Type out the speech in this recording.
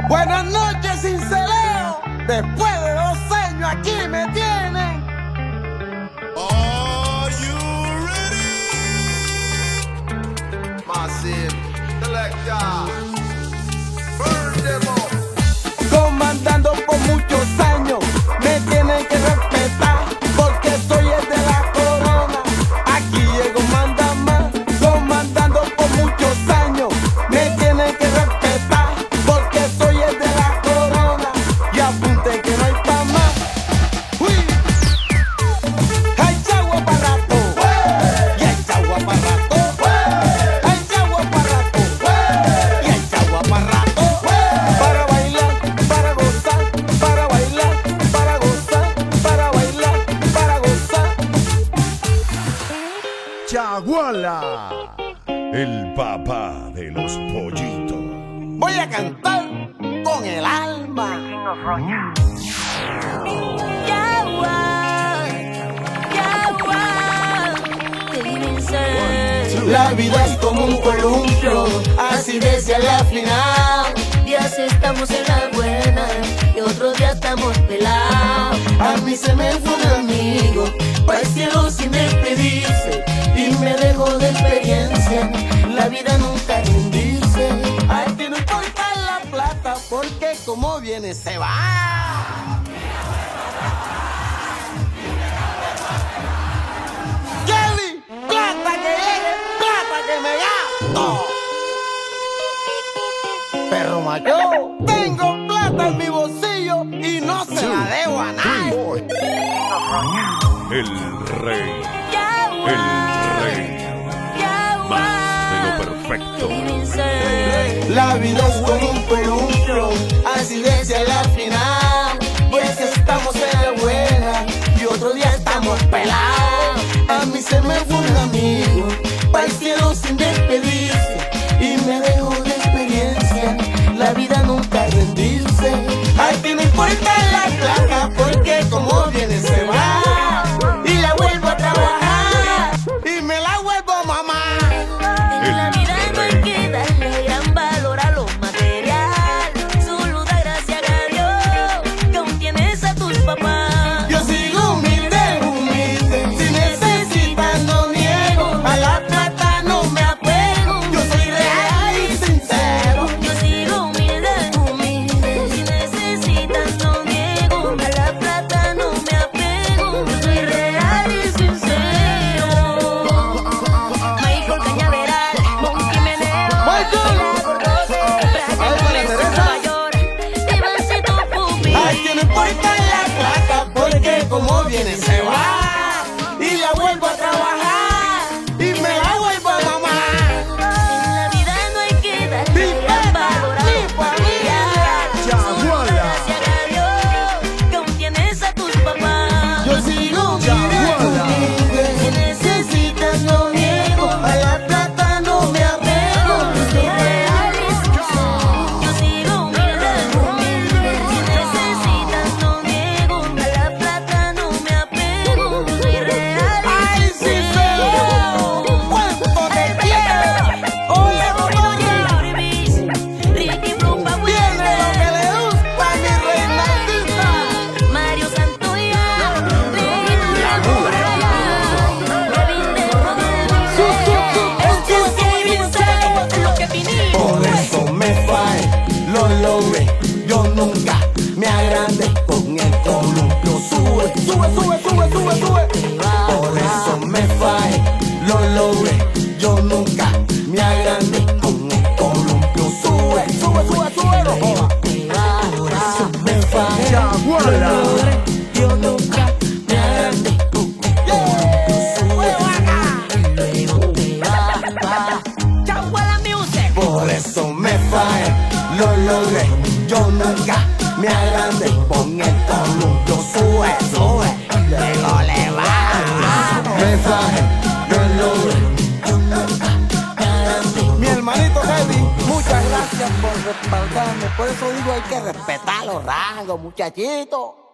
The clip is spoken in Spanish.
Buenas noches, Cinceleo. Después de 2 años aquí me tienen. Are you ready? Massive Selector. Burn them up. Comandando por muchos años, me tienen que respetar, porque soy el de la corona. Aquí llego, manda más. Comandando por muchos años, me tienen que respetar, porque soy el de la corona. Y apunte que no hay pa' más. ¡Uy! Hay chagua para rato, y hay chagua para rato. Hay chagua para rato, y hay chagua para rato. Para bailar, para gozar, para bailar, para gozar, para bailar, para gozar. Chaguala, el papá de los pollitos. Voy a cantar con el alma. La vida es como un columpio, así decía la final. Días estamos en la buena y otros días estamos pelados. A mí se me fue un amigo, pa' el cielo sin despedirse, y me dejó de experiencia. La vida nunca rendirse. Ay, que no importa la plata, porque como viene se va. Kelly, plata que llegue, plata que me gasto. Perro macho, tengo plata en mi bolsillo y no se la debo a nadie. El rey, el rey, más de lo perfecto. La vida es como un columpio, así decía la final. Pues estamos en la buena y otro día estamos pelados. A mí se me fue un amigo, pa' el cielo sin despedirse, y me dejó de experiencia. La vida nunca rendirse. Ay, que no importa la plata, porque como viene se va. Y la vuelvo a trabajar y me la vuelvo a mamar. En la vida no hay que darle gran valor a lo material. Solo da gracias a Dios que aún tienes a tus papás. Yo sigo humilde, humilde, si necesitas no niego. A la plata no me apego, yo soy real y sincero. Yo sigo humilde, humilde. Si necesitas no niego. A la plata no me apego. Yo soy real y sincero. Michael Cañaveral, Monkey Meneo, Michael. La Gordose, Ay, para Brasil, Teresa. Nueva York, Ivancito Pupi. Ay, que no importa la plata, porque como viene se va. Y la vuelvo a trabajar y me la vuelvo a mamar. En la vida no hay que darle gran valor a mi lo material. Solo da gracias a Dios que aún tienes a tus papás. Yo sigo humilde, si necesitas no niego. A la plata no me apego, yo soy real y sincero. Yo sigo humilde, humilde. Si necesitas no niego. A la plata no me apego. Yo soy real y Ay, sincero, ¿cuánto te quiero? Oye, Motoña, Ricky Brupa, viene lo que le gusta a mi Reinaldita. Mario Santoya, la lo que vinimos. Por eso me fae, lo logré. Yo nunca me agrandé con el columpio. Sube, sube, sube, sube, sube, sube. Por eso me fae, lo logré. Yo nunca me agrandé con el columpio. Sube, sube, sube, sube, no joda. Por eso me fae, lo logré. Yo nunca me agrandé con el columpio. Sube, y luego te va. Chaguala Music. Por eso me fae, lo logré. Yo nunca me agrandé con el columpio. Sube, sube, luego le va. Me fae, lo logré. Yo nunca me agrandé. Mi hermanito Heavy, muchas gracias por respaldarme. Por eso digo, hay que respetar los rangos, muchachitos.